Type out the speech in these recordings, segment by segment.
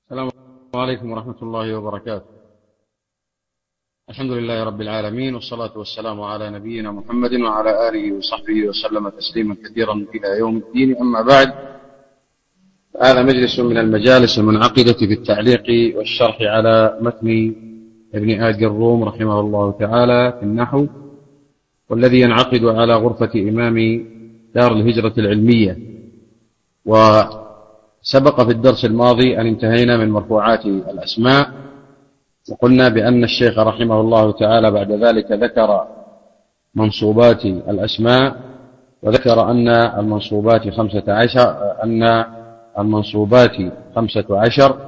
السلام عليكم ورحمة الله وبركاته. الحمد لله رب العالمين، والصلاة والسلام على نبينا محمد وعلى آله وصحبه وسلم تسليما كثيرا إلى يوم الدين. أما بعد، هذا مجلس من المجالس المنعقدة في التعليق والشرح على متن ابن آج الروم رحمه الله تعالى في النحو، والذي ينعقد على غرفة إمام دار الهجرة العلمية. وسبق في الدرس الماضي أن انتهينا من مرفوعات الأسماء، وقلنا بأن الشيخ رحمه الله تعالى بعد ذلك ذكر منصوبات الأسماء، وذكر أن المنصوبات 15،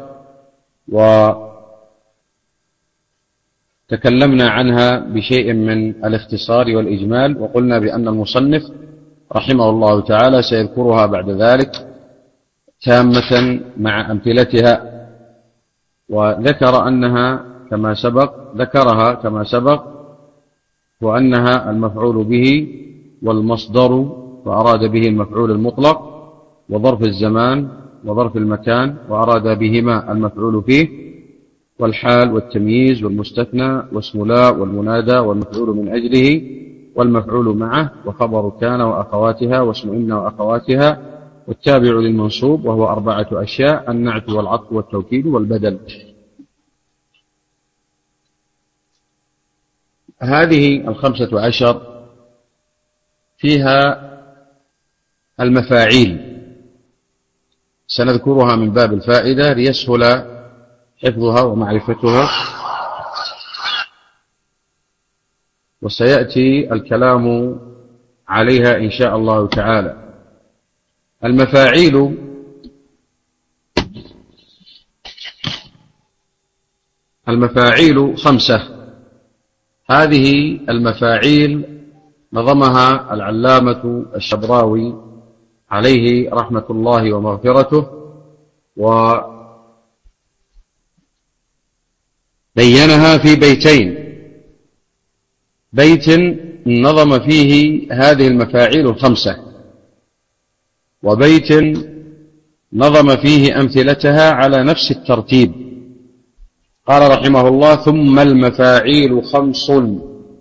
وتكلمنا عنها بشيء من الاختصار والإجمال، وقلنا بأن المصنف رحمه الله تعالى سيذكرها بعد ذلك تامة مع أمثلتها، وذكر أنها ذكرها كما سبق، وأنها المفعول به والمصدر، وأراد به المفعول المطلق وظرف الزمان وظرف المكان، وأراد بهما المفعول فيه والحال والتمييز والمستثنى واسم لا والمنادى والمفعول من أجله والمفعول معه وخبر كان وأخواتها واسم إن وأخواتها والتابع للمنصوب، وهو 4 أشياء: النعت والعطف والتوكيد والبدل. هذه 15 فيها المفاعيل، سنذكرها من باب الفائدة ليسهل حفظها ومعرفتها، وسيأتي الكلام عليها إن شاء الله تعالى. المفاعيل 5. هذه المفاعيل نظمها العلامة الشبراوي عليه رحمة الله ومغفرته، وبينها في بيتين: بيت نظم فيه هذه المفاعيل 5، وبيت نظم فيه أمثلتها على نفس الترتيب. قال رحمه الله: ثم المفاعيل 5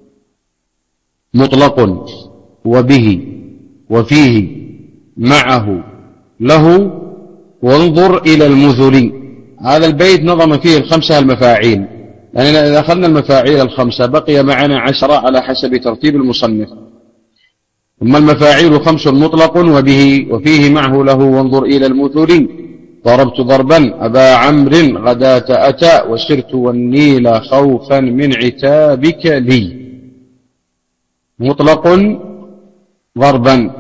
مطلق وبه وفيه معه له وانظر إلى المثل. هذا البيت نظم فيه 5 المفاعيل، يعني إذا أخذنا المفاعيل 5 بقي معنا 10 على حسب ترتيب المصنف. ثم المفاعيل 5 مطلق وبه وفيه معه له وانظر إلى المثل: ضربت ضربا أبا عمرو غداة أتى وسرت والنيل خوفا من عتابك لي. مطلق ضربا،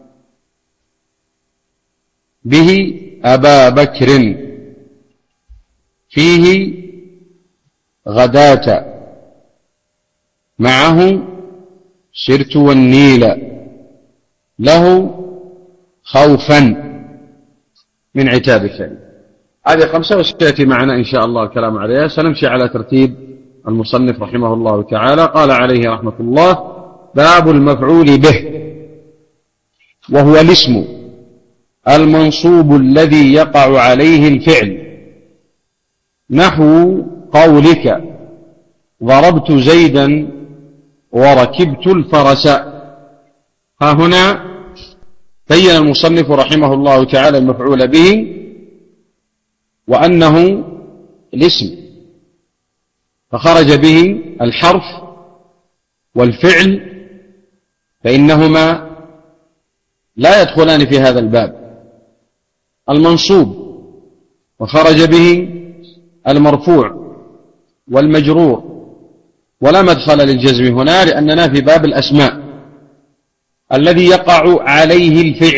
به أبا بكر، فيه غداة، معه سرت والنيل، له خوفا من عتابك. هذه 5 وسيأتي معنا إن شاء الله الكلام عليها. سنمشي على ترتيب المصنف رحمه الله تعالى. قال عليه رحمة الله: باب المفعول به، وهو الاسم المنصوب الذي يقع عليه الفعل، نحو قولك ضربت زيدا وركبت الفرس. ها هنا بين المصنف رحمه الله تعالى المفعول به وأنه الاسم، فخرج به الحرف والفعل، فإنهما لا يدخلان في هذا الباب. المنصوب وخرج به المرفوع والمجرور، ولا مدخل للجزم هنا لأننا في باب الأسماء. الذي يقع عليه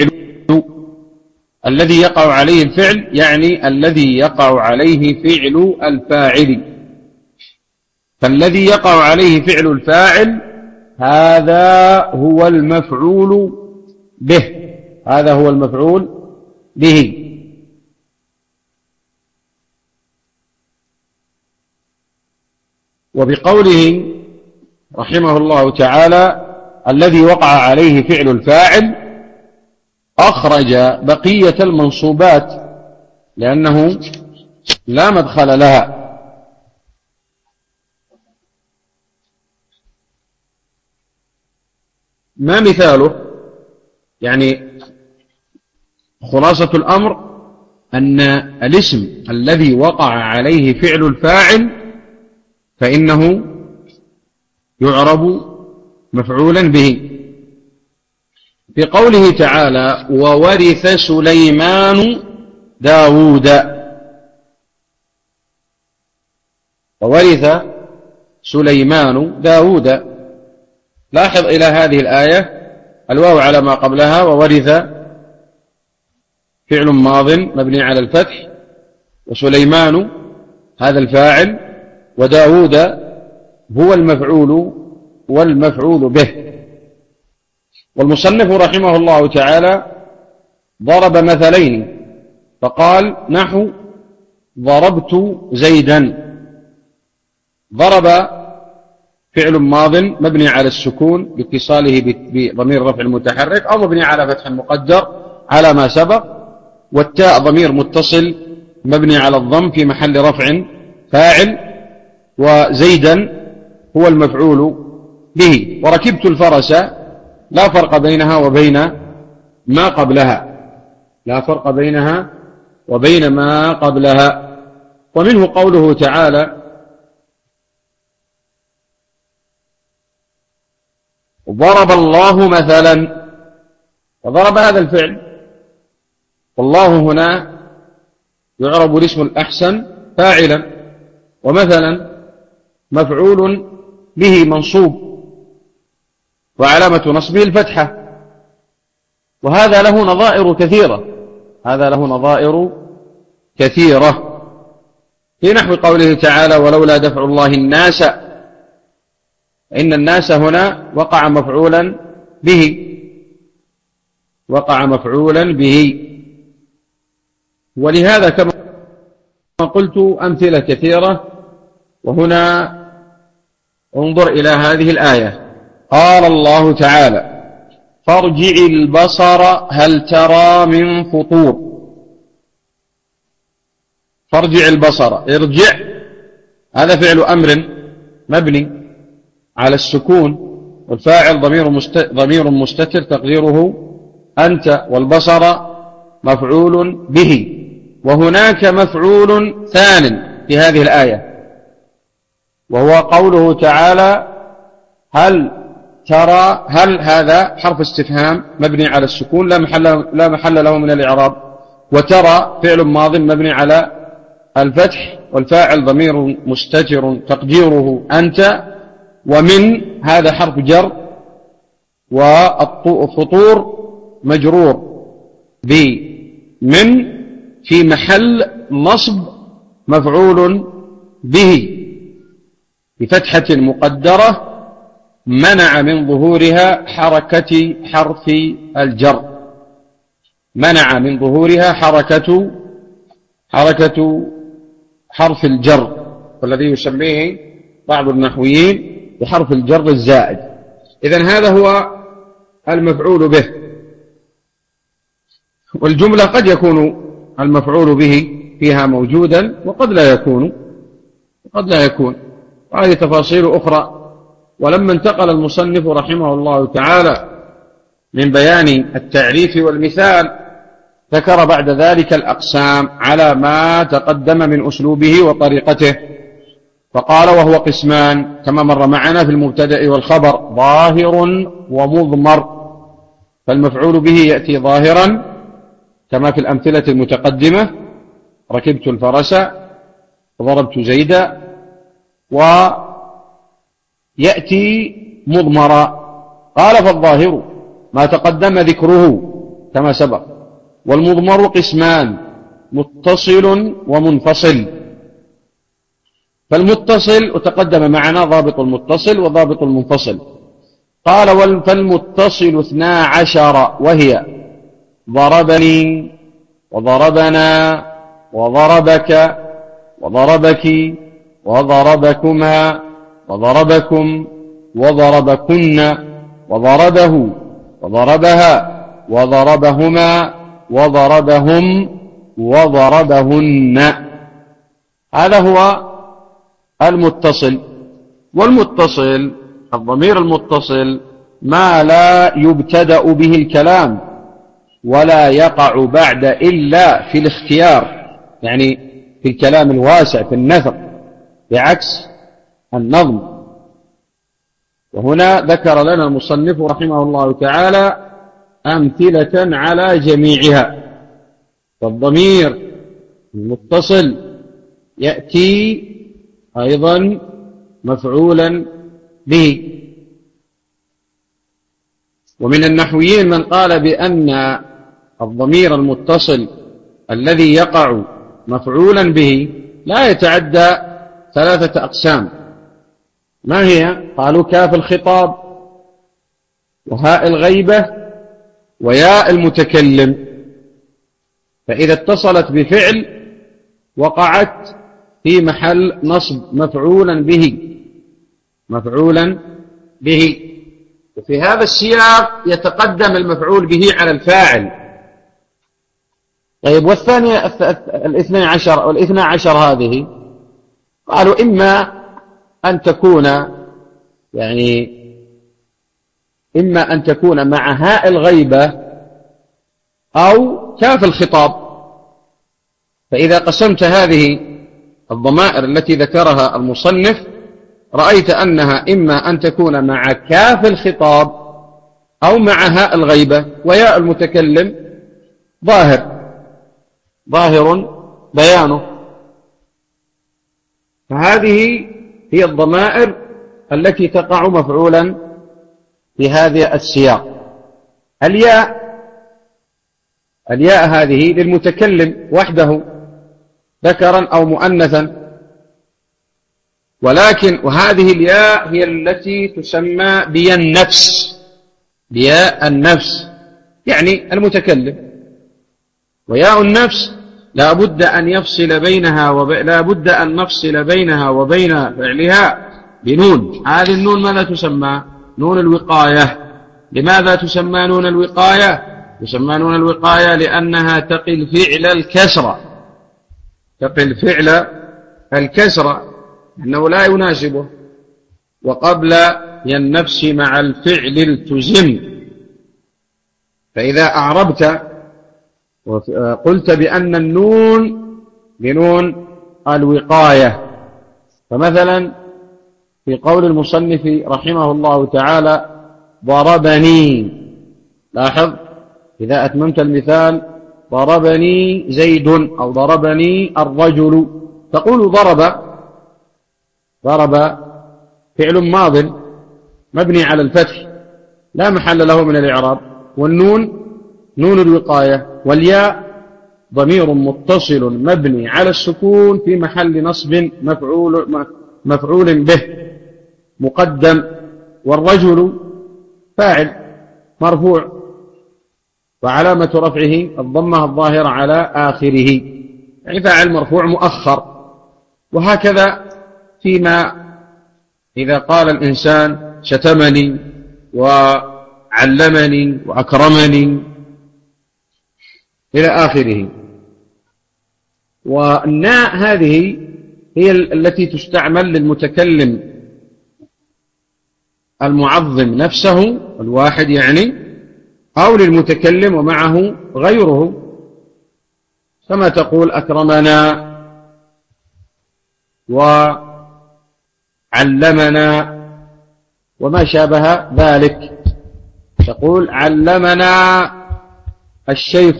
الفعل يعني الذي يقع عليه فعل الفاعل، فالذي يقع عليه فعل الفاعل هذا هو المفعول به، هذا هو المفعول به. وبقوله رحمه الله تعالى الذي وقع عليه فعل الفاعل أخرج بقية المنصوبات، لأنه لا مدخل لها. ما مثاله؟ يعني خلاصة الأمر أن الاسم الذي وقع عليه فعل الفاعل فإنه يعرب مفعولا به. في قوله تعالى وورث سليمان داود، وورث سليمان داود، لاحظ إلى هذه الآية الواو على ما قبلها، وورث فعل ماض مبني على الفتح، وسليمان هذا الفاعل، وداود هو المفعول والمفعول به. والمصنف رحمه الله تعالى ضرب مثلين فقال نحو ضربت زيدا. ضرب فعل ماض مبني على السكون باتصاله بضمير رفع المتحرك أو مبني على فتح مقدر على ما سبق، والتاء ضمير متصل مبني على الضم في محل رفع فاعل، وزيدا هو المفعول به. وركبت الفرس لا فرق بينها وبين ما قبلها، لا فرق بينها وبين ما قبلها. ومنه قوله تعالى ضرب الله مثلا، وضرب هذا الفعل، والله هنا يعرب الاسم الأحسن فاعلا، ومثلا مفعول به منصوب وعلامة نصبه الفتحة. وهذا له نظائر كثيرة، هذا له نظائر كثيرة في نحو قوله تعالى ولولا دفع الله الناس، إن الناس هنا وقع مفعولا به، وقع مفعولا به. ولهذا كما قلت أمثلة كثيرة. وهنا انظر إلى هذه الآية، قال الله تعالى فارجع البصر هل ترى من فطور. فارجع البصر، ارجع هذا فعل أمر مبني على السكون، والفاعل ضمير مستتر تقديره أنت، والبصر مفعول به. وهناك مفعول ثان في هذه الآية، وهو قوله تعالى هل ترى. هل هذا حرف استفهام مبني على السكون لا محل له من الإعراب، وترى فعل ماض مبني على الفتح، والفاعل ضمير مستتر تقديره أنت، ومن هذا حرف جر، والفطور مجرور بمن في محل نصب مفعول به بفتحة مقدرة منع من ظهورها حركة حرف الجر، منع من ظهورها حركة حرف الجر، والذي يسميه بعض النحويين بحرف الجر الزائد. إذن هذا هو المفعول به. والجملة قد يكون المفعول به فيها موجودا وقد لا يكون، وهذه تفاصيل أخرى. ولما انتقل المصنف رحمه الله تعالى من بيان التعريف والمثال ذكر بعد ذلك الأقسام على ما تقدم من أسلوبه وطريقته، فقال وهو قسمان كما مر معنا في المبتدأ والخبر، ظاهر ومضمر. فالمفعول به يأتي ظاهرا كما في الأمثلة المتقدمة، ركبت الفرس وضربت زيدا، ويأتي مضمرا. قال فالظاهر ما تقدم ذكره كما سبق، والمضمر قسمان متصل ومنفصل. فالمتصل وتقدم معنا ضابط المتصل وضابط المنفصل. قال فالمتصل 12، وهي ضربني وضربنا وضربك وضربك وضربكما وضربكم وضربكن وضربه وضربها وضربهما وضربهم وضربهن. هذا هو المتصل. والمتصل الضمير المتصل ما لا يبتدأ به الكلام ولا يقع بعد إلا في الاختيار، يعني في الكلام الواسع في النثر، بعكس النظم. وهنا ذكر لنا المصنف رحمه الله تعالى أمثلة على جميعها. فالضمير المتصل يأتي أيضا مفعولا به. ومن النحويين من قال بأن الضمير المتصل الذي يقع مفعولا به لا يتعدى 3 أقسام. ما هي؟ قالوا كاف الخطاب، وهاء الغيبة، وياء المتكلم. فإذا اتصلت بفعل وقعت في محل نصب مفعولا به، مفعولا به. وفي هذا السياق يتقدم المفعول به على الفاعل. طيب، والثانية 12 أو 12 هذه قالوا إما أن تكون إما أن تكون مع هاء الغيبة أو كاف الخطاب. فإذا قسمت هذه الضمائر التي ذكرها المصنف رأيت أنها إما أن تكون مع كاف الخطاب أو مع هاء الغيبة، وياء المتكلم ظاهر بيانه. فهذه هي الضمائر التي تقع مفعولا في هذا السياق. الياء هذه للمتكلم وحده ذكرا أو مؤنثا، وهذه الياء هي التي تسمى بياء النفس، يعني المتكلم. وياء النفس لا بد أن نفصل بينها وبين فعلها بنون. هذه النون ماذا تسمى؟ نون الوقاية. لماذا تسمى نون الوقاية؟ تسمى نون الوقاية لأنها تقي الفعل الكسرة، أنه لا يناسبه. وقبل النفس مع الفعل التزم. فإذا أعربت وقلت بأن النون بنون الوقاية. فمثلا في قول المصنف رحمه الله تعالى ضربني، لاحظ إذا أتممت المثال ضربني زيد أو ضربني الرجل، تقول ضرب فعل ماض مبني على الفتح لا محل له من الإعراب، والنون نون الوقاية، والياء ضمير متصل مبني على السكون في محل نصب مفعول به مقدم، والرجل فاعل مرفوع وعلامة رفعه الضمة الظاهرة على آخره، يعني فاعل مرفوع مؤخر. وهكذا فيما إذا قال الإنسان شتمني وعلمني وأكرمني إلى آخره. والناء هذه هي التي تستعمل للمتكلم المعظم نفسه الواحد يعني، أو للمتكلم ومعه غيره، كما تقول أكرمنا وعلمنا وما شابه ذلك. تقول علمنا الشيخ.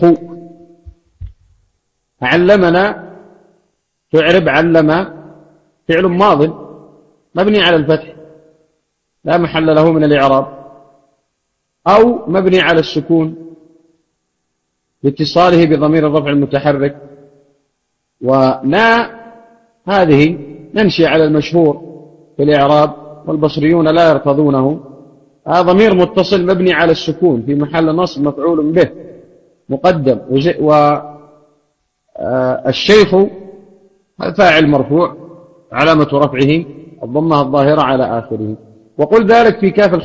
علمنا تعرب علم فعل ماض مبني على الفتح لا محل له من الإعراب، أو مبني على السكون لاتصاله بضمير الرفع المتحرك. ونا هذه نمشي على المشهور في الإعراب والبصريون لا يرفضونه. هذا ضمير متصل مبني على السكون في محل نصب مفعول به مقدم، والشيخ فاعل مرفوع علامة رفعه الضمة الظاهرة على آخره. وقل ذلك في كاف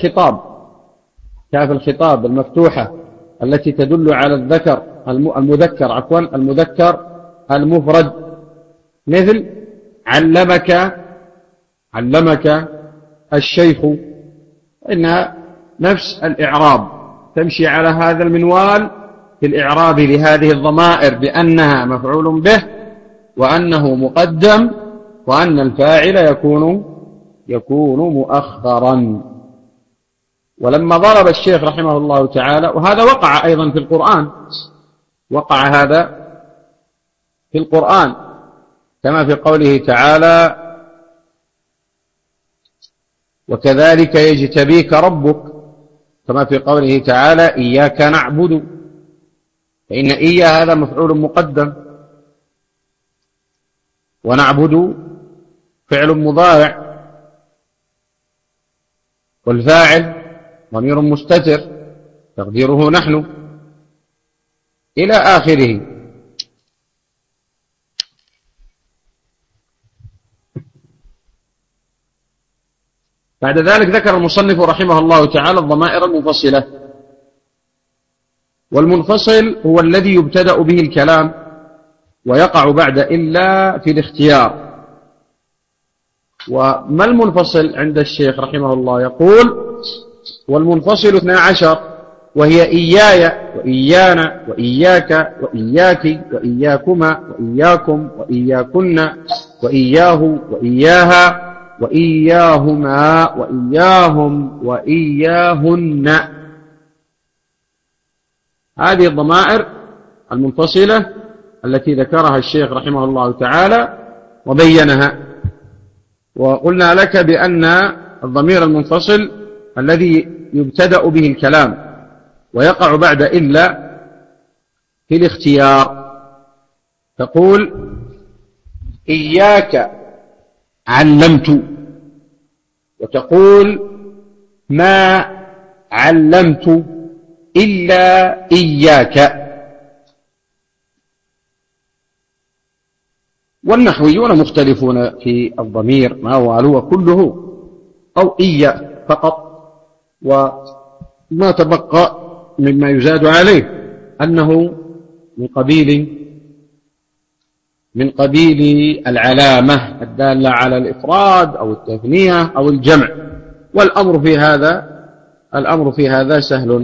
الخطاب المفتوحة التي تدل على المذكر المفرد، مثل علمك الشيخ، إنها نفس الإعراب، تمشي على هذا المنوال في الإعراب لهذه الضمائر بأنها مفعول به وأنه مقدم وأن الفاعل يكون مؤخرا. ولما ضرب الشيخ رحمه الله تعالى، وهذا وقع أيضا في القرآن، وقع هذا في القرآن كما في قوله تعالى: وكذلك يجتبيك ربك، كما في قوله تعالى: إياك نعبد، فإن إيا هذا مفعول مقدم، ونعبد فعل مضارع، والفاعل ضمير مستتر تقديره نحن، إلى آخره. بعد ذلك ذكر المصنف رحمه الله تعالى الضمائر المنفصلة. والمنفصل هو الذي يبتدأ به الكلام ويقع بعد إلا في الاختيار. وما المنفصل عند الشيخ رحمه الله؟ يقول: والمنفصل 12، وهي إياي وإيانا وإياك وإياك وإياكما وإياكم وإياكن وإياه وإياها وإياهما وإياهم وإياهن. هذه الضمائر المنفصلة التي ذكرها الشيخ رحمه الله تعالى وبينها. وقلنا لك بأن الضمير المنفصل الذي يبتدأ به الكلام ويقع بعد إلا في الاختيار. تقول: إياك علمت، وتقول: ما علمت إلا إياك. والنحويون مختلفون في الضمير، ما هو هل هو كله أو إيا فقط. وما تبقى مما يزاد عليه أنه من قبيل العلامة الدالة على الإفراد أو التثنية أو الجمع. والأمر في هذا سهل.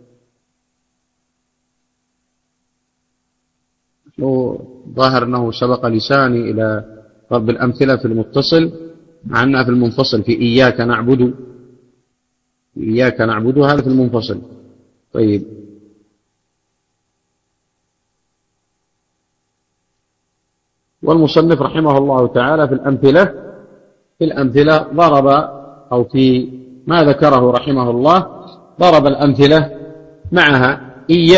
ظاهر أنه سبق لساني إلى ضرب الأمثلة في المتصل، مع أنها في المنفصل في إياك نعبد. إياك نعبد هذا في المنفصل. طيب، والمصنف رحمه الله تعالى في الأمثلة ضرب، أو في ما ذكره رحمه الله ضرب الأمثلة معها: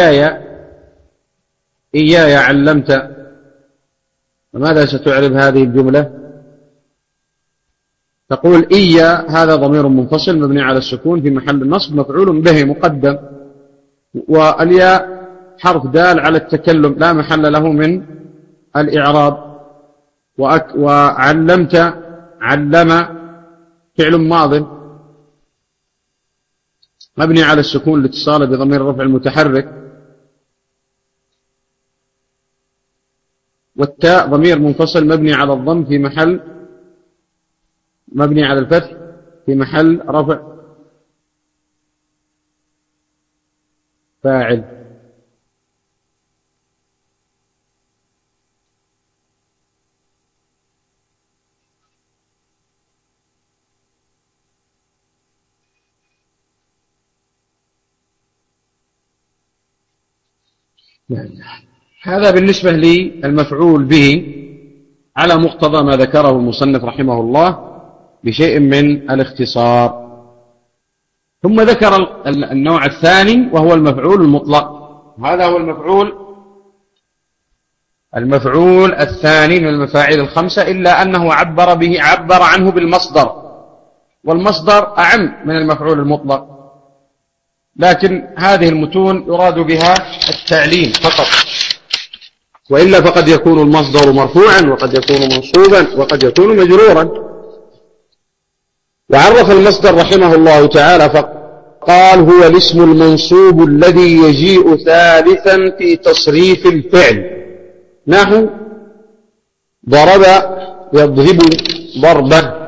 إياي علمت. فماذا ستعرب هذه الجملة؟ تقول: إيا هذا ضمير منفصل مبني على السكون في محل النصب مفعول به مقدم، والياء حرف دال على التكلم لا محل له من الإعراب. وعلمت علم فعل ماض مبني على السكون لاتصاله بضمير الرفع المتحرك. والتاء ضمير منفصل مبني على الضم في محل مبني على الفتح في محل رفع فاعل. هذا بالنسبة للمفعول به على مقتضى ما ذكره المصنف رحمه الله بشيء من الاختصار. ثم ذكر النوع الثاني وهو المفعول المطلق. هذا هو المفعول الثاني من المفاعيل الخمسة، إلا أنه عبر عنه بالمصدر، والمصدر أعم من المفعول المطلق. لكن هذه المتون يراد بها التعليم فقط، وإلا فقد يكون المصدر مرفوعا وقد يكون منصوبا وقد يكون مجرورا. وعرف المصدر رحمه الله تعالى فقال: هو الاسم المنصوب الذي يجيء ثالثا في تصريف الفعل، نحو ضرب يضرب ضربا.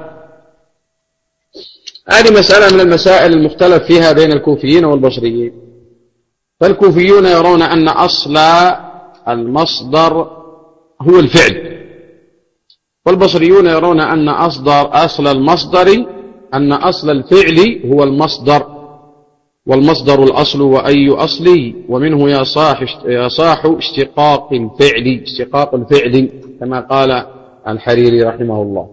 هذه مسألة من المسائل المختلف فيها بين الكوفيين والبصريين. فالكوفيون يرون أن أصل المصدر هو الفعل، والبصريون يرون أن أصل المصدر أن أصل الفعل هو المصدر، والمصدر الأصل وأي أصل ومنه يصاح اشتقاق الفعل كما قال الحريري رحمه الله.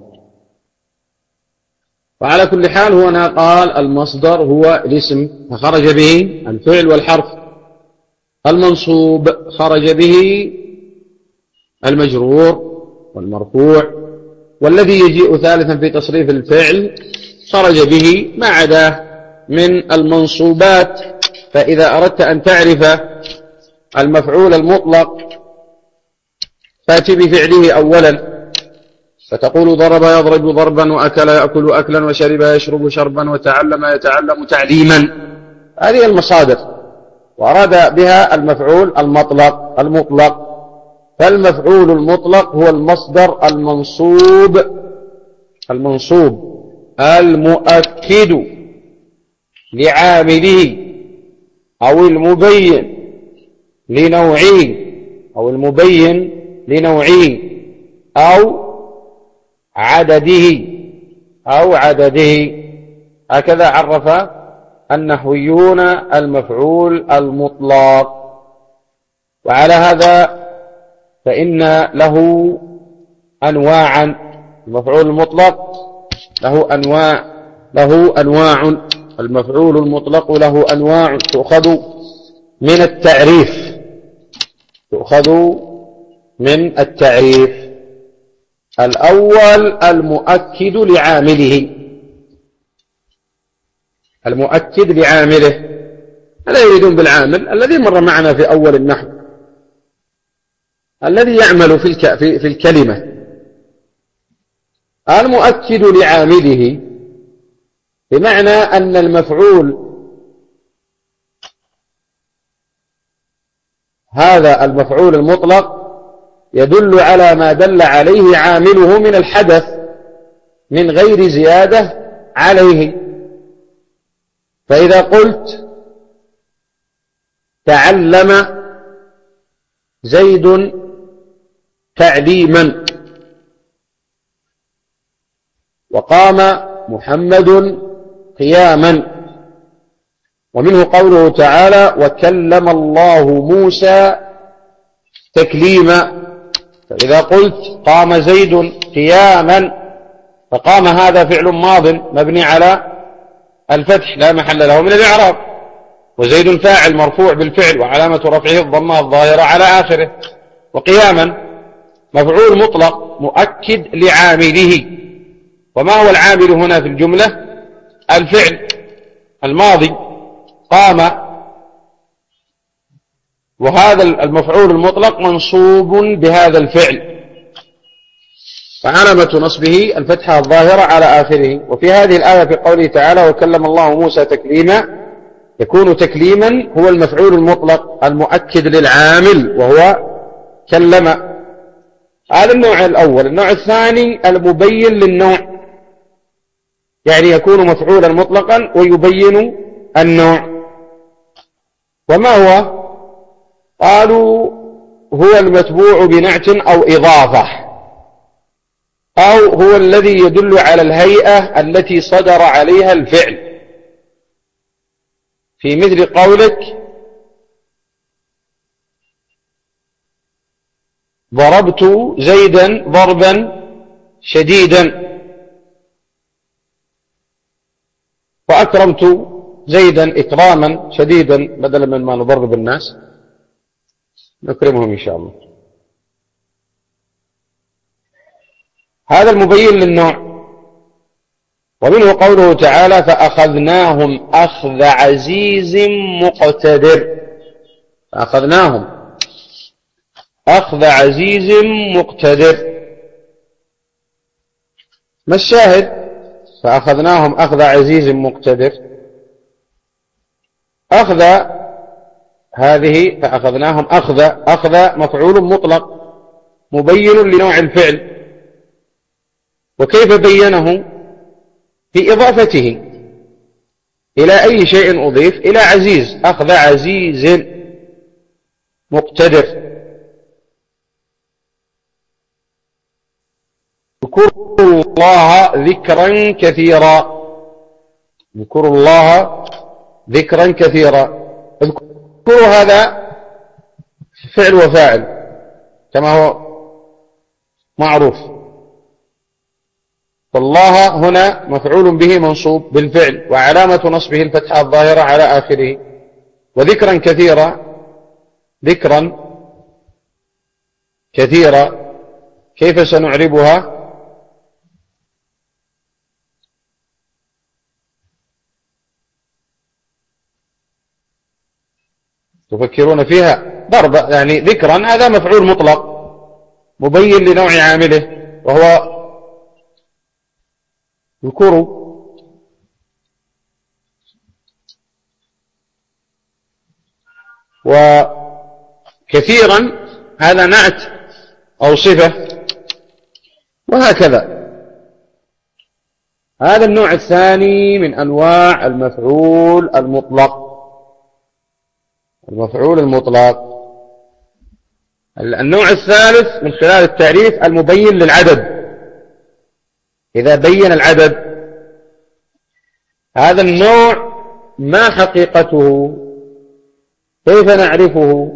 وعلى كل حال هنا قال المصدر هو الاسم فخرج به الفعل والحرف، المنصوب خرج به المجرور والمرفوع، والذي يجيء ثالثا في تصريف الفعل خرج به ما عداه من المنصوبات. فإذا أردت أن تعرف المفعول المطلق فأتي بفعله أولا، فتقول ضرب يضرب ضربا، وأكل يأكل أكلا، وشرب يشرب شربا، وتعلم يتعلم تعليما. هذه المصادر، وأراد بها المفعول المطلق. فالمفعول المطلق هو المصدر المنصوب المؤكد لعامله أو المبين لنوعه أو عدده. هكذا عرف النحويون المفعول المطلق. وعلى هذا فإن له أنواعا. المفعول المطلق له أنواع. المفعول المطلق له أنواع تؤخذ من التعريف. الأول المؤكد لعامله. هذا يريدون بالعامل الذي مر معنا في أول النحو، الذي يعمل في الكلمة. المؤكد لعامله بمعنى أن المفعول هذا المفعول المطلق يدل على ما دل عليه عامله من الحدث من غير زيادة عليه. فإذا قلت تعلم زيد تعليما، وقام محمد قياما، ومنه قوله تعالى وكلم الله موسى تكليما. فإذا قلت قام زيد قياما، فقام هذا فعل ماض مبني على الفتح لا محل له من الإعراب، وزيد فاعل مرفوع بالفعل وعلامة رفعه الضمة الظاهرة على آخره. وقياما مفعول مطلق مؤكد لعامله. وما هو العامل هنا في الجملة؟ الفعل الماضي قام، وهذا المفعول المطلق منصوب بهذا الفعل، فعلامة نصبه الفتحة الظاهرة على آخره. وفي هذه الآية في قوله تعالى وكلم الله موسى تكليما، يكون تكليما هو المفعول المطلق المؤكد للعامل وهو كلم. هذا النوع الأول. النوع الثاني المبين للنوع، يعني يكون مفعولا مطلقا ويبين النوع. وما هو؟ قالوا هو المتبوع بنعت أو إضافة، أو هو الذي يدل على الهيئة التي صدر عليها الفعل، في مثل قولك ضربت زيدا ضربا شديدا، وأكرمت زيدا إكراما شديدا، بدلا من ما نضرب الناس نكرمهم إن شاء الله. هذا المبين للنوع. ومنه قوله تعالى فأخذناهم أخذ عزيز مقتدر. فأخذناهم أخذ عزيز مقتدر. ما الشاهد؟ فأخذناهم أخذ عزيز مقتدر. أخذ هذه فأخذناهم أخذ مفعول مطلق مبين لنوع الفعل، وكيف بينه؟ في إضافته إلى أي شيء أضيف؟ إلى عزيز، أخذ عزيز مقتدر. اذكروا الله ذكرا كثيرا، اذكروا الله ذكرا كثيرا. اذكروا هذا فعل وفاعل كما هو معروف، والله هنا مفعول به منصوب بالفعل، وعلامة نصبه الفتحة الظاهرة على آخره. وذكرا كثيرا، ذكرا كثيرا كيف سنعربها؟ تفكرون فيها؟ ضرب يعني ذكرا هذا مفعول مطلق مبين لنوع عامله وهو اذكروا. وكثيرا هذا نعت أو صفة، وهكذا. هذا النوع الثاني من أنواع المفعول المطلق. المفعول المطلق. النوع الثالث من خلال التعريف المبين للعدد، إذا بين العدد. هذا النوع ما حقيقته؟ كيف نعرفه؟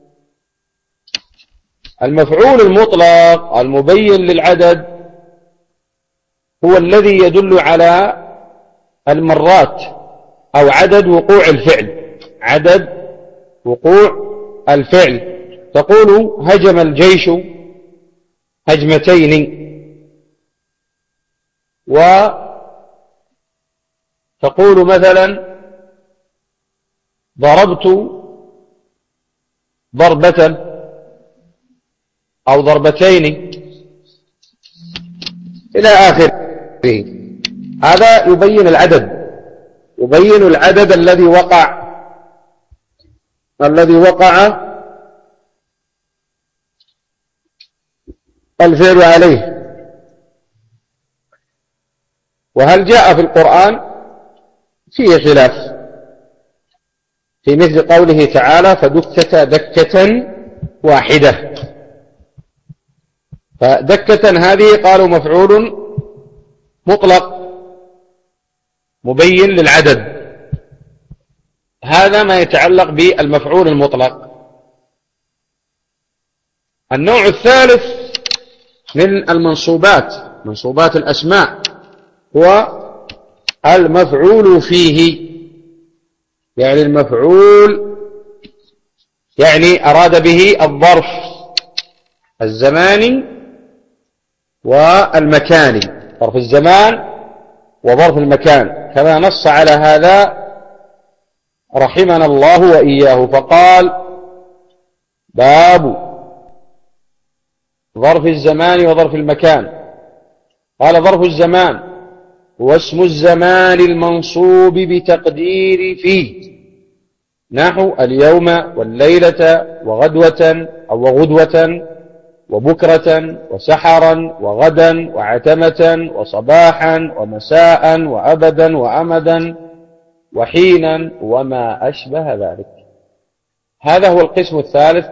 المفعول المطلق المبين للعدد هو الذي يدل على المرات أو عدد وقوع الفعل، عدد وقوع الفعل. تقول هجم الجيش هجمتين، وتقول مثلا ضربت ضربة أو ضربتين إلى آخره. هذا يبين العدد، يبين العدد الذي وقع الفعل عليه. وهل جاء في القرآن؟ فيه خلاف، في مثل قوله تعالى فدكت دكة واحدة. فدكة هذه قالوا مفعول مطلق مبين للعدد. هذا ما يتعلق بالمفعول المطلق. النوع الثالث من المنصوبات، منصوبات الأسماء، هو المفعول فيه. يعني المفعول يعني أراد به الظرف الزماني والمكاني، ظرف الزمان وظرف المكان، كما نص على هذا رحمنا الله وإياه فقال باب ظرف الزمان وظرف المكان. قال ظرف الزمان هو اسم الزمان المنصوب بتقدير فيه، نحو اليوم والليلة وغدوة أو غدوة وبكرة وسحرا وغدا وعتمة وصباحا ومساء وأبدا وأمدا وحينا وما أشبه ذلك. هذا هو القسم الثالث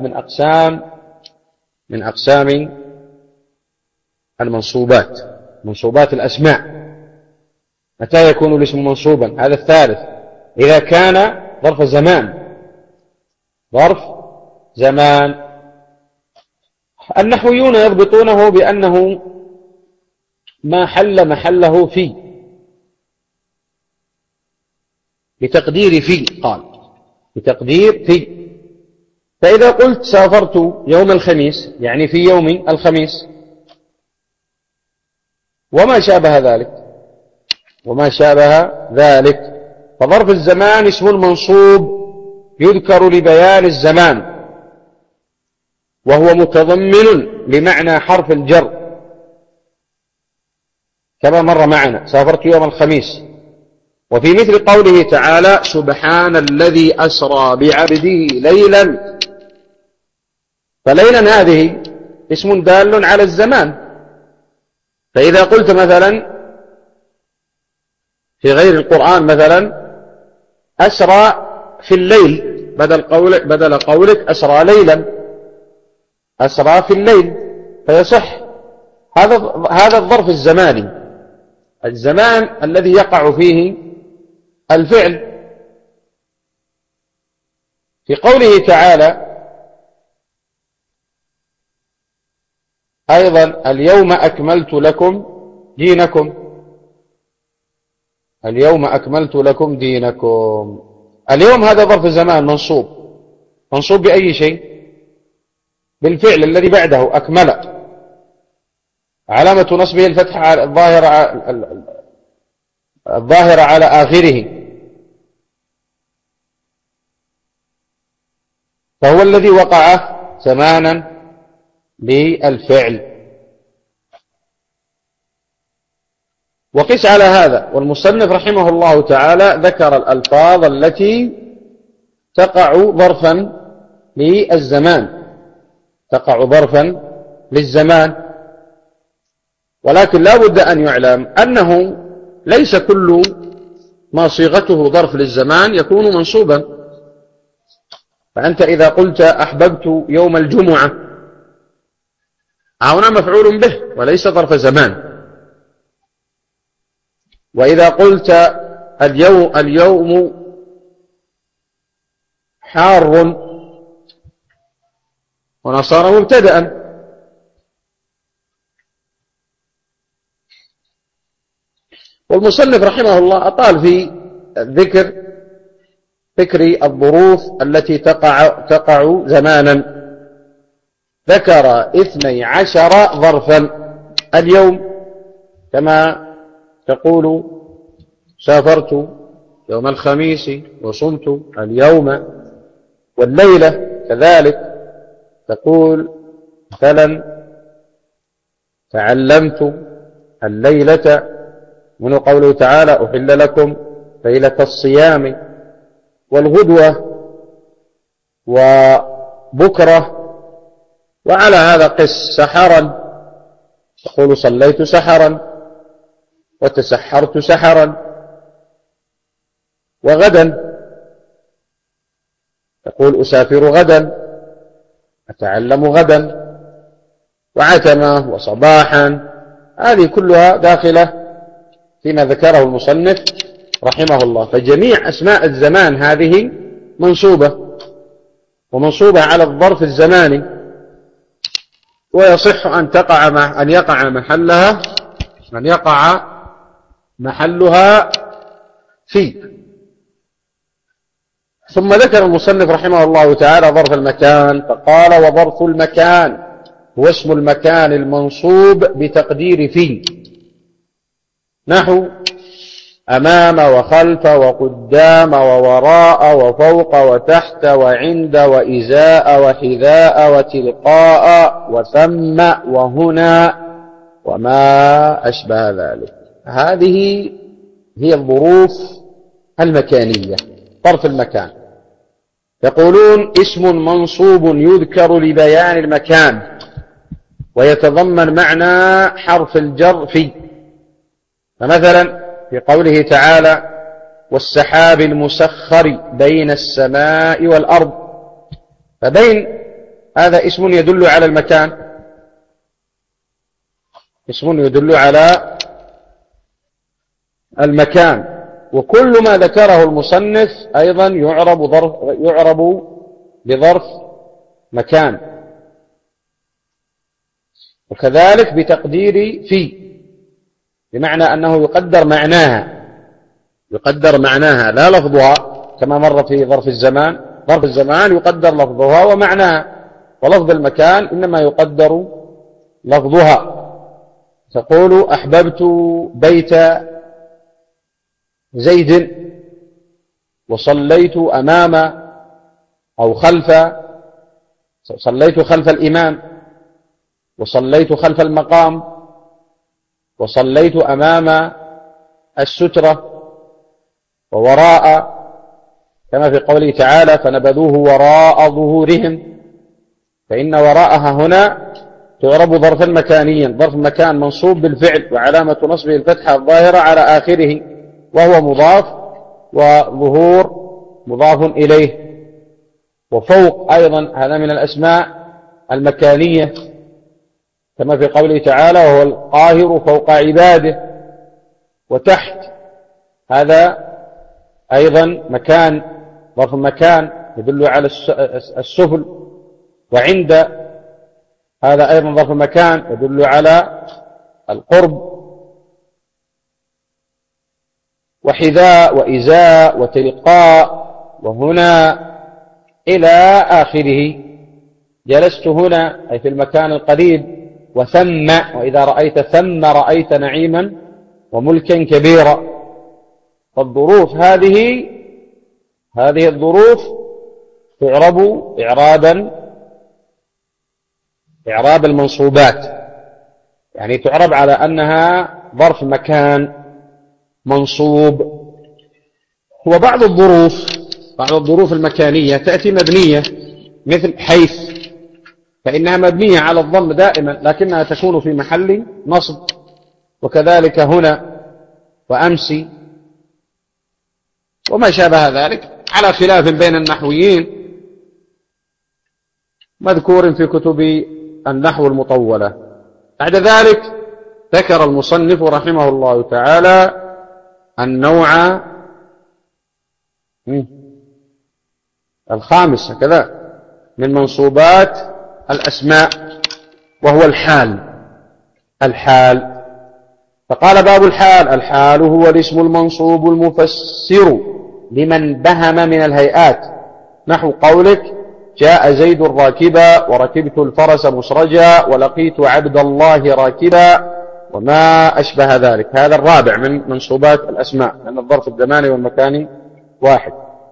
من أقسام المنصوبات، منصوبات الأسماء. متى يكون الاسم منصوبا؟ هذا الثالث، إذا كان ظرف زمان. ظرف زمان. النحويون يضبطونه بأنه ما حل محله في، بتقدير في. قال بتقدير في. فإذا قلت سافرت يوم الخميس يعني في يوم الخميس وما شابه ذلك، فظرف الزمان اسم المنصوب يذكر لبيان الزمان، وهو متضمن لمعنى حرف الجر كما مر معنا، سافرت يوم الخميس. وفي مثل قوله تعالى سبحان الذي أسرى بعبده ليلا، فليلا هذه اسم دال على الزمان، فإذا قلت مثلا في غير القرآن مثلا أسرى في الليل بدل قولك أسرى ليلا، أسرى في الليل، فيصح. هذا الظرف الزماني، الزمان الذي يقع فيه الفعل. في قوله تعالى أيضا اليوم أكملت لكم دينكم، اليوم أكملت لكم دينكم، اليوم هذا ظرف زمان منصوب بأي شيء؟ بالفعل الذي بعده أكمل، علامة نصبه الفتحة الظاهرة على آخره، فهو الذي وقع زمانا بالفعل. وقس على هذا، والمصنف رحمه الله تعالى ذكر الألفاظ التي تقع ظرفا للزمان، تقع ظرفا للزمان، ولكن لا بد أن يعلم أنه ليس كل ما صيغته ظرف للزمان يكون منصوبا. فأنت إذا قلت أحببت يوم الجمعة، هنا مفعول به وليس ظرف زمان. وإذا قلت اليوم حار، هنا صار مبتدأ. والمصنف رحمه الله أطال في ذكر الظروف التي تقع زمانا، ذكر 12 ظرفا. اليوم كما تقول سافرت يوم الخميس وصمت اليوم، والليلة كذلك تقول مثلا تعلمت الليلة، من قوله تعالى أحل لكم ليلة الصيام، والغدوة وبكرة. وعلى هذا قس سحرا، تقول صليت سحرا وتسحرت سحرا. وغدا تقول أسافر غدا، أتعلم غدا. وعتمة وصباحا، هذه كلها داخلة فيما ذكره المصنف رحمه الله. فجميع أسماء الزمان هذه منصوبة، ومنصوبة على الظرف الزماني، ويصح أن يقع محلها في. ثم ذكر المصنف رحمه الله تعالى ظرف المكان، فقال وظرف المكان هو اسم المكان المنصوب بتقدير في، نحو أمام وخلف وقدام ووراء وفوق وتحت وعند وإزاء وحذاء وتلقاء وثم وهنا وما أشبه ذلك. هذه هي الظروف المكانية، ظرف المكان. يقولون اسم منصوب يذكر لبيان المكان ويتضمن معنى حرف الجر في. فمثلا في قوله تعالى والسحاب المسخر بين السماء والأرض، فبين هذا اسم يدل على المكان، اسم يدل على المكان. وكل ما ذكره المصنف أيضا يعرب بظرف مكان، وكذلك بتقدير في، بمعنى أنه يقدر معناها لا لفظها، كما مر في ظرف الزمان. ظرف الزمان يقدر لفظها ومعناها، ولفظ المكان إنما يقدر لفظها. تقول أحببت بيت زيد وصليت أمام أو خلف، صليت خلف الإمام وصليت خلف المقام وصليت أمام السترة ووراء، كما في قوله تعالى فنبذوه وراء ظهورهم، فإن وراءها هنا تعرب ظرفا مكانيا. ظرف مكان منصوب بالفعل وعلامة نصبه الفتحة الظاهرة على آخره، وهو مضاف، وظهور مضاف إليه. وفوق أيضا هذا من الأسماء المكانية، كما في قوله تعالى وهو القاهر فوق عباده. وتحت هذا أيضا مكان، ظرف مكان يدل على السفل. وعند هذا أيضا ظرف مكان يدل على القرب. وحذاء وإزاء وتلقاء وهنا إلى آخره. جلست هنا أي في المكان القريب، وثم، وإذا رأيت ثم رأيت نعيما وملكا كبيرا. فالظروف هذه الظروف تعرب إعراب المنصوبات، يعني تعرب على أنها ظرف مكان منصوب. وبعض الظروف المكانية تأتي مبنية، مثل حيث، فإنها مبنية على الضم دائما لكنها تكون في محل نصب. وكذلك هنا وأمسي وما شابه ذلك، على خلاف بين النحويين مذكور في كتب النحو المطولة. بعد ذلك ذكر المصنف رحمه الله تعالى النوع الخامس هكذا من منصوبات الأسماء، وهو الحال. فقال باب الحال: الحال هو الاسم المنصوب المفسر لمن بهم من الهيئات، نحو قولك جاء زيد راكبا، وركبت الفرس مسرجا، ولقيت عبد الله راكبا، وما أشبه ذلك. هذا الرابع من منصوبات الأسماء، لأن الظرف الزماني والمكاني واحد.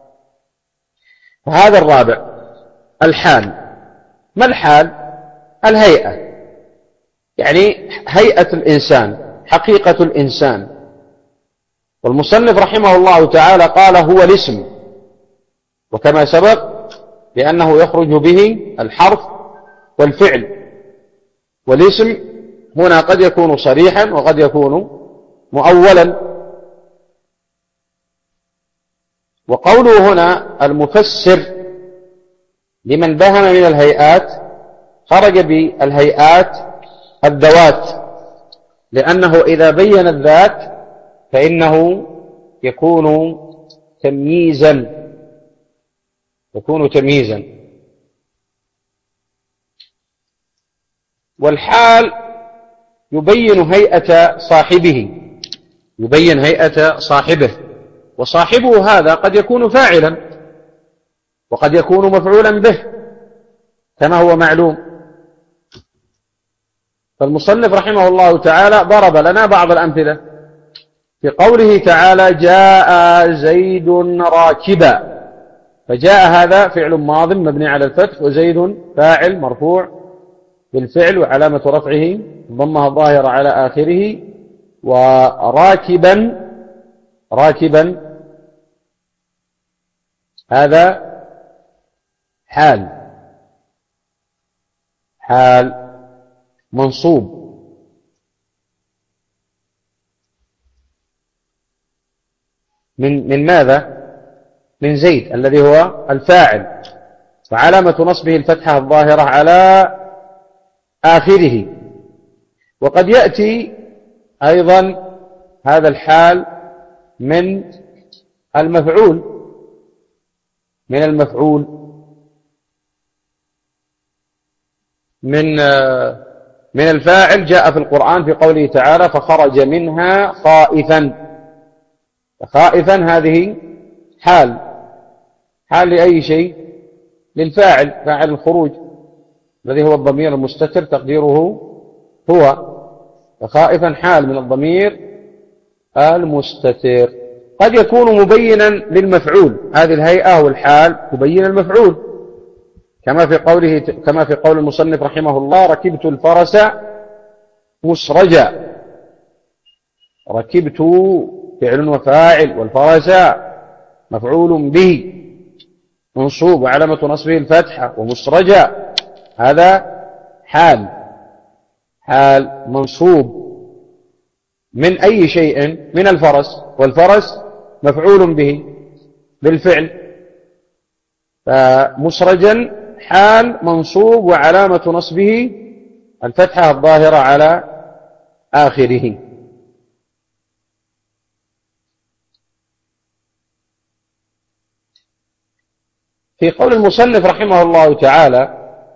فهذا الرابع الحال. ما الحال؟ الهيئة، يعني هيئة الإنسان، حقيقة الإنسان. والمصنف رحمه الله تعالى قال هو الاسم، وكما سبق لأنه يخرج به الحرف والفعل. والاسم هنا قد يكون صريحا وقد يكون مؤولا. وقوله هنا المفسر لمن بهم من الهيئات، خرج بالهيئات الذوات، لأنه إذا بين الذات فإنه يكون تمييزا. والحال يبين هيئة صاحبه، وصاحبه هذا قد يكون فاعلا وقد يكون مفعولا به كما هو معلوم. فالمصنف رحمه الله تعالى ضرب لنا بعض الأمثلة في قوله تعالى جاء زيد راكبا، فجاء هذا فعل ماض مبني على الفتح، وزيد فاعل مرفوع بالفعل وعلامة رفعه ضمها الظاهرة على آخره. وراكبا هذا حال منصوب. من ماذا؟ من زيد الذي هو الفاعل، وعلامة نصبه الفتحة الظاهرة على آخره. وقد يأتي أيضا هذا الحال من المفعول، من الفاعل. جاء في القرآن في قوله تعالى فخرج منها خائفا، هذه حال لأي شيء؟ للفاعل، فاعل الخروج الذي هو الضمير المستتر تقديره هو، فخائفا حال من الضمير المستتر. قد يكون مبينا للمفعول، هذه الهيئة والحال تبين المفعول، كما في قول المصنف رحمه الله ركبت الفرس مسرجا. ركبت فعل وفاعل، والفرس مفعول به منصوب وعلامة نصبه الفتحة، ومسرجا هذا حال. حال منصوب من أي شيء؟ من الفرس، والفرس مفعول به بالفعل، فمسرجا حال منصوب وعلامة نصبه الفتحة الظاهرة على آخره. في قول المصنف رحمه الله تعالى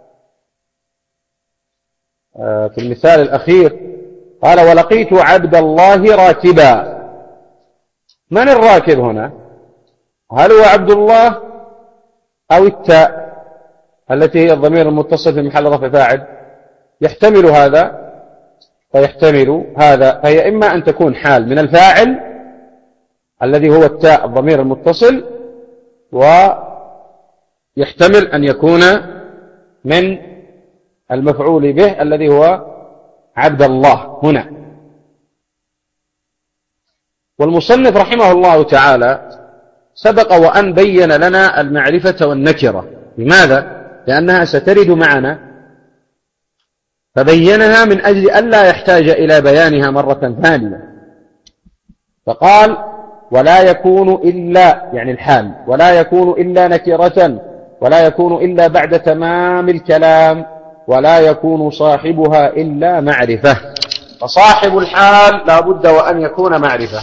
في المثال الأخير قال: ولقيت عبد الله راكبا. من الراكب هنا؟ هل هو عبد الله أو التاء التي هي الضمير المتصل في محل رفع فاعل؟ يحتمل هذا ويحتمل هذا، فهي إما أن تكون حال من الفاعل الذي هو التاء الضمير المتصل، ويحتمل أن يكون من المفعول به الذي هو عبد الله هنا. والمصنف رحمه الله تعالى سبق وأن بين لنا المعرفة والنكرة. لماذا؟ لأنها سترد معنا، فبينها من أجل ألا يحتاج إلى بيانها مرة ثانية. فقال: ولا يكون إلا، يعني الحال، ولا يكون إلا نكرة، ولا يكون إلا بعد تمام الكلام، ولا يكون صاحبها إلا معرفة. فصاحب الحال لا بد وأن يكون معرفة،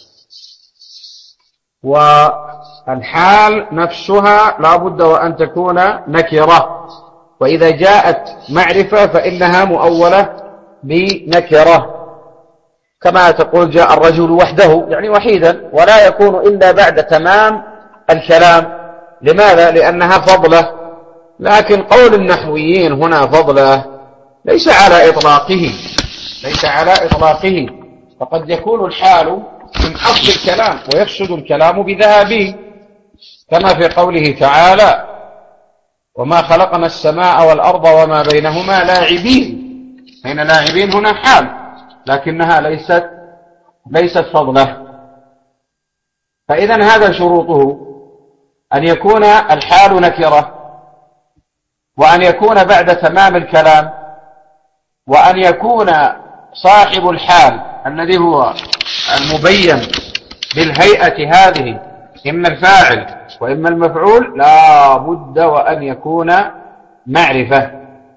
والحال نفسها لا بد وأن تكون نكرة، وإذا جاءت معرفة فإنها مؤولة بنكرة، كما تقول جاء الرجل وحده، يعني وحيدا، ولا يكون إلا بعد تمام الكلام. لماذا؟ لأنها فضلة. لكن قول النحويين هنا فضلة ليس على إطلاقه، ليس على إطلاقه، فقد يكون الحال من أصل الكلام ويفسد الكلام بذهابه، كما في قوله تعالى: وما خلقنا السماء والأرض وما بينهما لاعبين. حين لاعبين هنا حال، لكنها ليست فضلة. فإذا هذا شروطه: أن يكون الحال نكرة، وأن يكون بعد تمام الكلام، وأن يكون صاحب الحال الذي هو المبين بالهيئة هذه إما الفاعل وإما المفعول لا بد وأن يكون معرفة.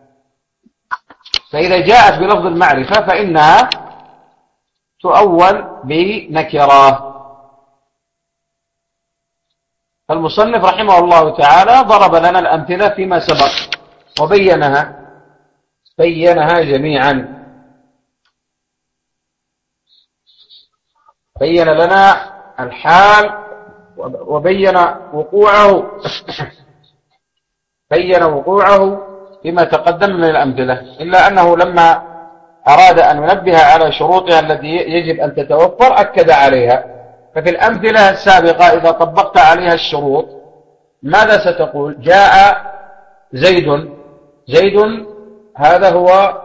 فإذا جاءت بلفظ المعرفة فإنها تؤول بنكرة. فالمصنف رحمه الله تعالى ضرب لنا الأمثلة فيما سبق بينها جميعا. بين لنا الحال وبين وقوعه بين وقوعه فيما تقدم من الأمثلة، إلا أنه لما أراد أن ينبه على شروطها التي يجب أن تتوفر أكد عليها. ففي الأمثلة السابقة إذا طبقت عليها الشروط ماذا ستقول؟ جاء زيد هذا هو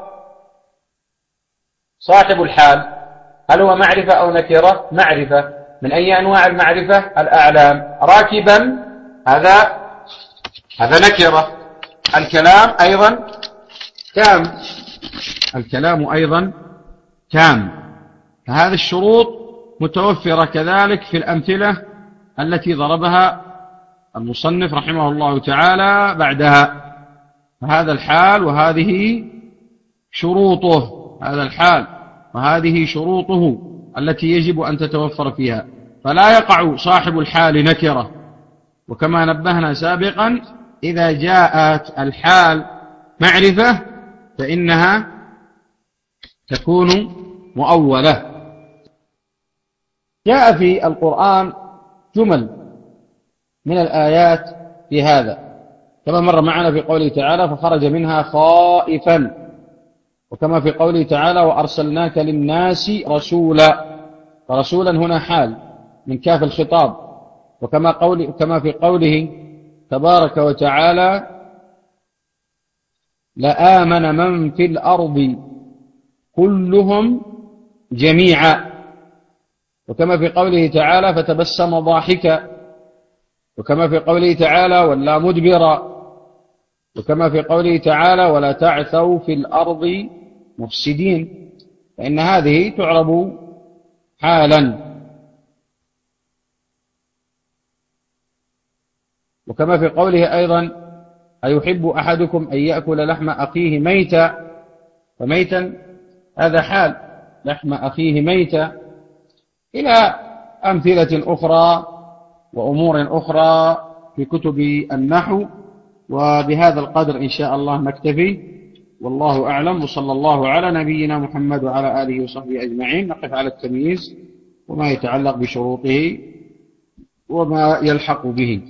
صاحب الحال. هل هو معرفة أو نكرة؟ معرفة. من أي أنواع المعرفة؟ الأعلام. راكبا هذا نكرة. الكلام أيضا تام. فهذه الشروط متوفرة كذلك في الأمثلة التي ضربها المصنف رحمه الله تعالى بعدها. فهذا الحال وهذه شروطه، هذا الحال وهذه شروطه التي يجب أن تتوفر فيها. فلا يقع صاحب الحال نكرة، وكما نبهنا سابقا إذا جاءت الحال معرفة فإنها تكون مؤولة. جاء في القرآن جمل من الآيات في هذا، كما مر معنا في قوله تعالى: فخرج منها خائفا، وكما في قوله تعالى: وأرسلناك للناس رسولا. فرسولا هنا حال من كاف الخطاب، كما في قوله تبارك وتعالى: لآمن من في الأرض كلهم جميعا، وكما في قوله تعالى: فتبسم ضاحكا، وكما في قوله تعالى: ولا مدبرا، وكما في قوله تعالى: ولا تعثوا في الأرض مفسدين، فإن هذه تعرب حالا. وكما في قوله أيضا: أيحب أحدكم أن يأكل لحم أخيه ميتا، فميتا هذا حال، لحم أخيه ميتا، إلى أمثلة أخرى وأمور أخرى في كتب النحو. وبهذا القدر إن شاء الله نكتفي، والله أعلم، وصلى الله على نبينا محمد وعلى آله وصحبه أجمعين. نقف على التمييز وما يتعلق بشروطه وما يلحق به.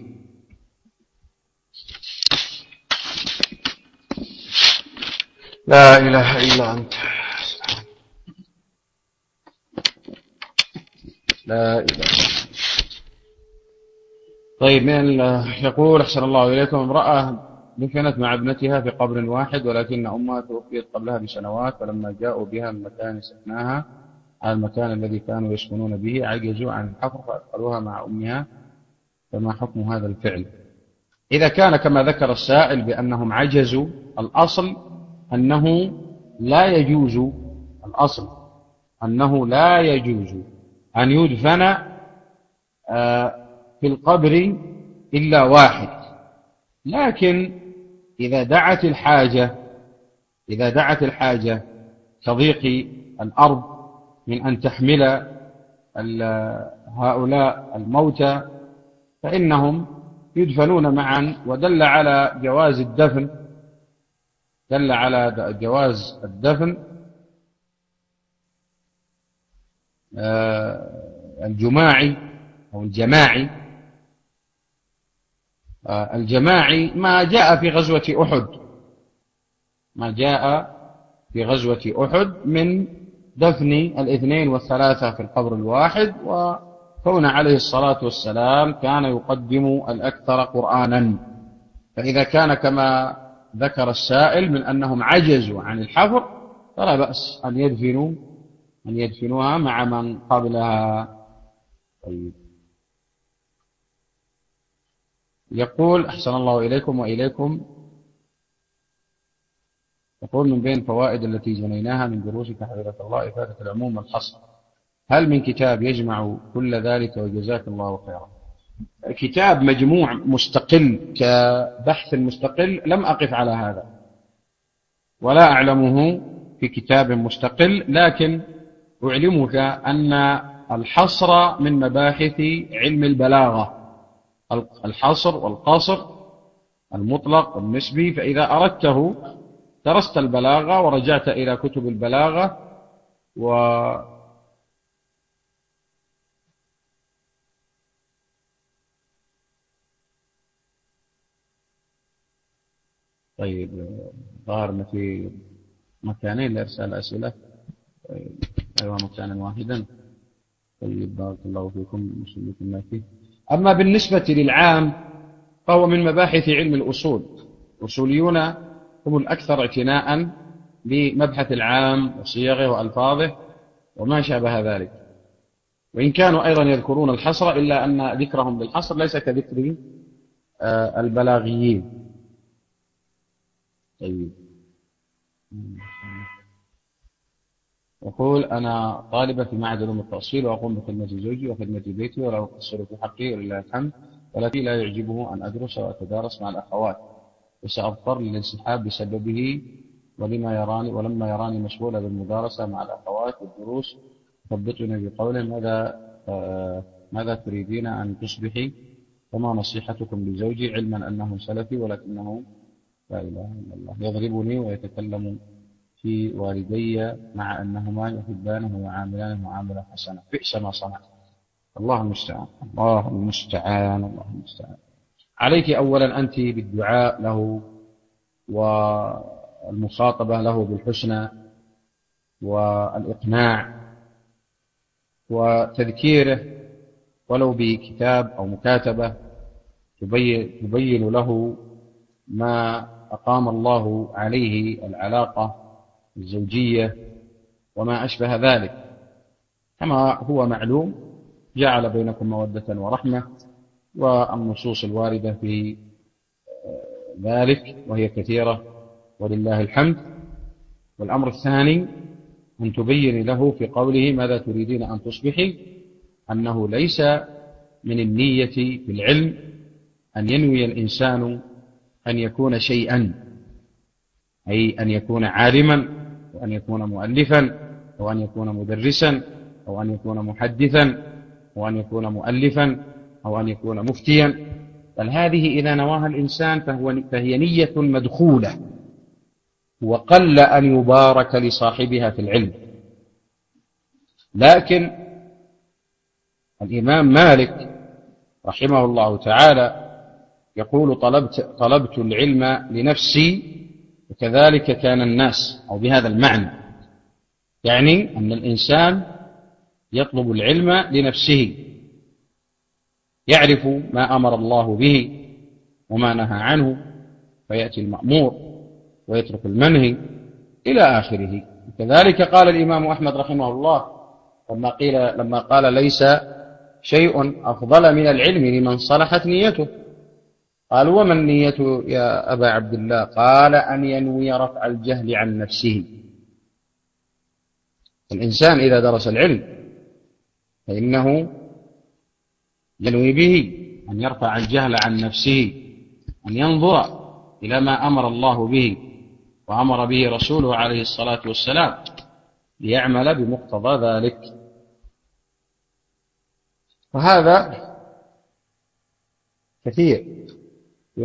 لا إله إلا أنت، لا إله. طيب، يقول: أحسن الله إليكم، امرأة دفنت مع ابنتها في قبر واحد، ولكن أمها توفيت قبلها بسنوات، فلما جاءوا بها من مكان سكناها على المكان الذي كانوا يسكنون به عجزوا عن الحفر فأدخلوها مع أمها، فما حكم هذا الفعل؟ إذا كان كما ذكر السائل بأنهم عجزوا، الأصل أنه لا يجوز، الأصل أنه لا يجوز أن يدفن في القبر إلا واحد. لكن إذا دعت الحاجة كضيق الأرض من أن تحمل هؤلاء الموتى، فإنهم يدفنون معا. ودل على جواز الدفن، دل على جواز الدفن الجماعي أو الجماعي. الجماعي ما جاء في غزوة أحد، ما جاء في غزوة أحد من دفن الاثنين والثلاثة في القبر الواحد، وكون عليه الصلاة والسلام كان يقدم الأكثر قرآنا. فإذا كان كما ذكر السائل من أنهم عجزوا عن الحفر، فلا بأس أن يدفنوها مع من قبلها. طيب، يقول: أحسن الله إليكم وإليكم، يقول: من بين الفوائد التي جنيناها من دروسك حفظك الله إفادة العموم والحصر، هل من كتاب يجمع كل ذلك؟ وجزاك الله خيرا. كتاب مجموع مستقل كبحث مستقل لم أقف على هذا، ولا أعلمه في كتاب مستقل، لكن أعلمك أن الحصر من مباحث علم البلاغة، الحصر والقصر، المطلق والنسبي. فإذا أردته درست البلاغة ورجعت إلى كتب البلاغة طيب، ظهر في مكانين لإرسال أسئلة. أيوة، مكانا واحدا. طيب، بارك الله فيكم وسلمكم ما فيه. أما بالنسبة للعام فهو من مباحث علم الأصول. الأصوليون هم الأكثر اعتناء بمبحث العام وصيغه وألفاظه وما شابه ذلك، وإن كانوا أيضا يذكرون الحصر، إلا أن ذكرهم بالحصر ليس كذكر البلاغيين. طيب، يقول: أنا طالبة في معهد علوم التأصيل، وأقوم بخدمة زوجي وخدمة بيتي، ولا أقصر في حقي ولله الحمد، ولكن لا يعجبه أن أدرس وأتدارس مع الأخوات، وسأضطر للانسحاب بسببه، ولما يراني مشغولة بالمدارسة مع الأخوات والدروس يثبتني بقوله: ماذا تريدين أن تصبحي؟ وما نصيحتكم لزوجي، علما أنه سلفي ولكنه لا إله إلا الله يضربني ويتكلم في والدي مع أنهما يحبانه ويعاملانه معاملة حسنة، بئس ما صنع. الله المستعان، الله المستعان، الله المستعان. عليك أولا أنت بالدعاء له والمخاطبة له بالحسنى والإقناع وتذكيره ولو بكتاب أو مكاتبة تبين له ما أقام الله عليه العلاقة الزوجية وما أشبه ذلك. كما هو معلوم جعل بينكم مودة ورحمة، والنصوص الواردة في ذلك وهي كثيرة ولله الحمد. والأمر الثاني أن تبين له في قوله ماذا تريدين أن تصبحي أنه ليس من النية في العلم أن ينوي الإنسان أن يكون شيئا، أي أن يكون عالما وأن يكون مؤلفا أو أن يكون مدرسا أو أن يكون محدثا أو أن يكون مؤلفا أو أن يكون مفتيا، بل هذه إذا نواها الإنسان فهي نية مدخولة، وقل أن يبارك لصاحبها في العلم. لكن الإمام مالك رحمه الله تعالى يقول طلبت العلم لنفسي، وكذلك كان الناس، أو بهذا المعنى، يعني أن الإنسان يطلب العلم لنفسه، يعرف ما أمر الله به وما نهى عنه، فيأتي المأمور ويترك المنهي إلى آخره. كذلك قال الإمام أحمد رحمه الله لما قال ليس شيء أفضل من العلم لمن صلحت نيته، قال وما النية يا أبا عبد الله؟ قال أن ينوي رفع الجهل عن نفسه. الإنسان إذا درس العلم فإنه ينوي به أن يرفع الجهل عن نفسه، أن ينظر إلى ما أمر الله به وأمر به رسوله عليه الصلاة والسلام ليعمل بمقتضى ذلك. وهذا كثير في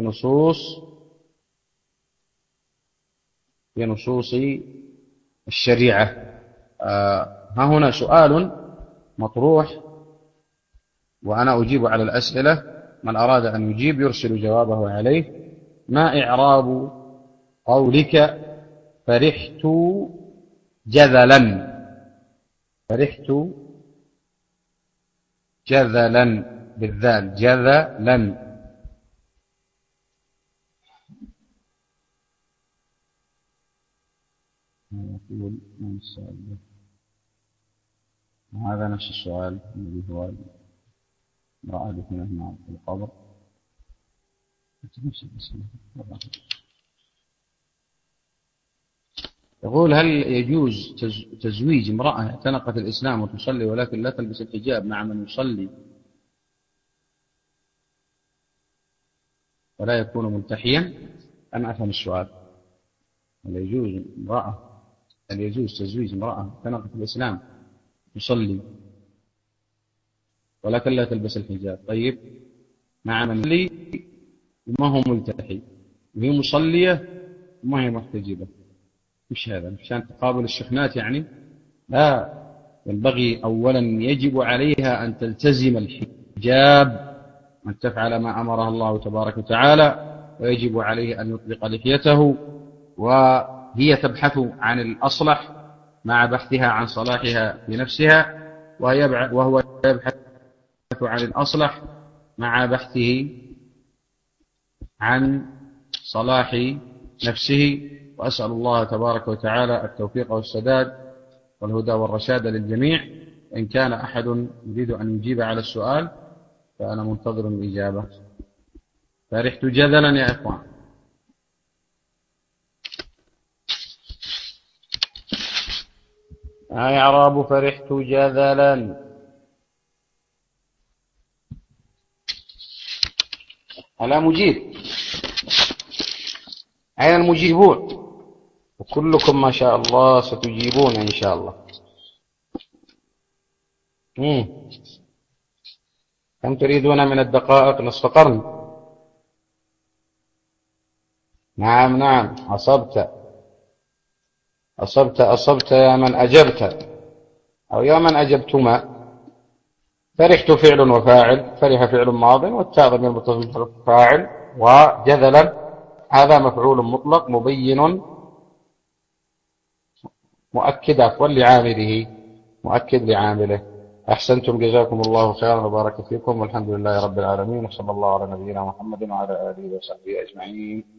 نصوص الشريعة. ها هنا سؤال مطروح وأنا أجيب على الأسئلة، من أراد أن يجيب يرسل جوابه عليه. ما إعراب قولك فرحت جذلا؟ فرحت جذلا بالذال، جذلا. هذا نفس السؤال الذي هو امرأة دفنها في القبر. يقول هل يجوز تزويج امرأة اعتنقت الإسلام وتصلي ولكن لا تلبس الحجاب مع من يصلي ولا يكون ملتحيا؟ أنا أفهم السؤال. هل يجوز تزويج امرأة اعتنقت الإسلام تصلي ولكن لا تلبس الحجاب، طيب مع من يصلي وما هو ملتحي، وهي مصلية وما هي محتجبة؟ مش هذا مشان تقابل الشحنات يعني؟ لا، ينبغي أولا يجب عليها أن تلتزم الحجاب وأن تفعل ما أمرها الله تبارك وتعالى، ويجب عليه أن يطلق لحيته، وهي تبحث عن الأصلح مع بحثها عن صلاحها بنفسها، وهو يبحث عن الأصلح مع بحثه عن صلاح نفسه. وأسأل الله تبارك وتعالى التوفيق والسداد والهدى والرشاد للجميع. إن كان أحد يريد أن يجيب على السؤال فأنا منتظر الإجابة. فرحت جذلا يا إخوان. إعراب فرحت جذلا. ألا مجيب؟ أين المجيبون؟ وكلكم ما شاء الله ستجيبون إن شاء الله. كم تريدون من الدقائق؟ نصف قرن؟ نعم أصبت يا من أجبت أو يا من أجبتما. فرحت فعل وفاعل، فرح فعل ماض والتاء ضمير متصل فاعل، وجذلا هذا مفعول مطلق مبين مؤكد لعامله، مؤكد لعامله. أحسنتم جزاكم الله خيرا وبارك فيكم، والحمد لله رب العالمين، وصلى الله على نبينا محمد وعلى آله وصحبه أجمعين.